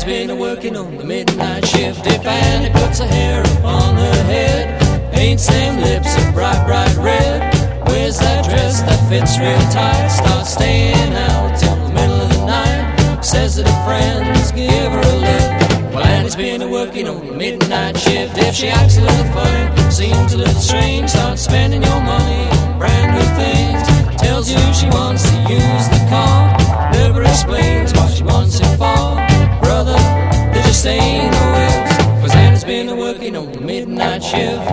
been a-working on the midnight shift. If Annie puts her hair upon her head, ain't them lips a bright, bright red? Where's that dress that fits real tight? Starts staying out till the middle of the night. Says that her friends give her a lift. Well, Annie's been a-working on the midnight shift. If she acts a little funny, seems a little strange, starts spending your money on brand new things. Tells you she wants to use the car, never explains what she wants it for. Brother, there just ain't no ifs, 'cause Annie's been a-working on the midnight shift.